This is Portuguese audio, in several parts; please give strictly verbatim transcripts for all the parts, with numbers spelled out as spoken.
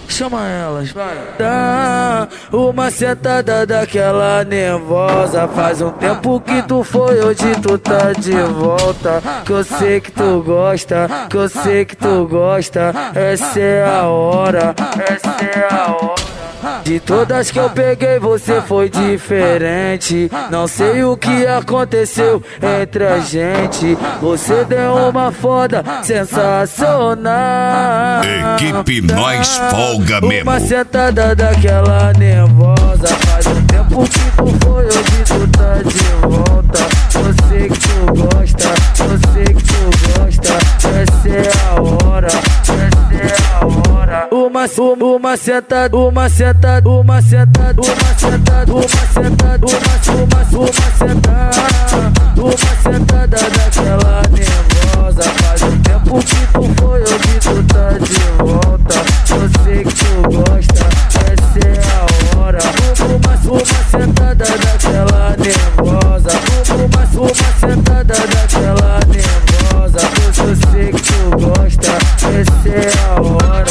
Chama elas, vai. Dá uma sentada daquela nervosa. Faz um tempo que tu foi, hoje tu tá de volta. Que eu sei que tu gosta, que eu sei que tu gosta. Essa é a hora, essa é a hora. De todas que eu peguei você foi diferente. Não sei o que aconteceu entre a gente. Você deu uma foda sensacional. Equipe Nós Folga Mesmo. Uma sentada daquela nervosa. Faz um tempo que tu foi, hoje tu tá de volta. Eu sei que tu gosta, eu sei que tu gosta. Essa é a hora, essa é a hora. Uma, uma sentada, uma sentada, uma sentada, uma sentada, uma sentada, uma, uma, uma sentada, uma sentada daquela nervosa. Faz um tempo que tu foi, hoje tu tá de volta. Eu sei que tu gosta, essa é a hora. Uma, uma sentada daquela nervosa. Uma, uma sentada daquela nervosa. Eu sei que tu gosta, essa é a hora.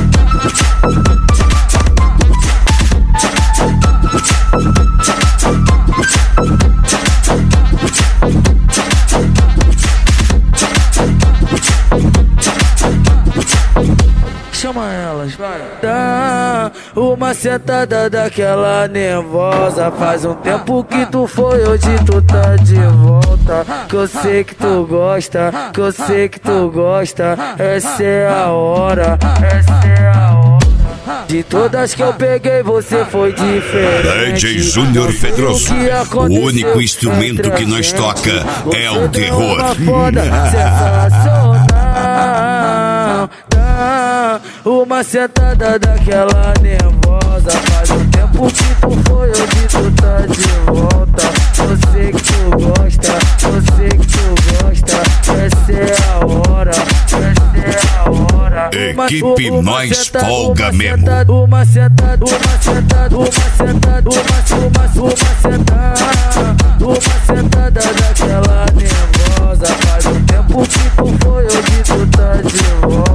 Chama elas, vai. Dá uma sentada daquela nervosa. Faz um tempo que tu foi, hoje tu tá de volta. Que eu sei que tu gosta, que eu sei que tu gosta. Essa é a hora, essa é a hora. De todas que eu peguei você foi diferente. D J Júnior Pedroso. O único instrumento que nós toca é o terror. Uma foda sensacional. Dá uma sentada daquela nervosa. Faz um tempo que tu foi, hoje tu tá de volta. Eu sei que tu gosta, eu sei que tu gosta. Essa é a hora, essa é a hora. Equipe Nós Folga Mesmo. Uma sentada, uma sentada, uma sentada, uma, uma, uma sentada, uma sentada daquela nervosa. Faz um tempo que tu foi, hoje tu tá de volta.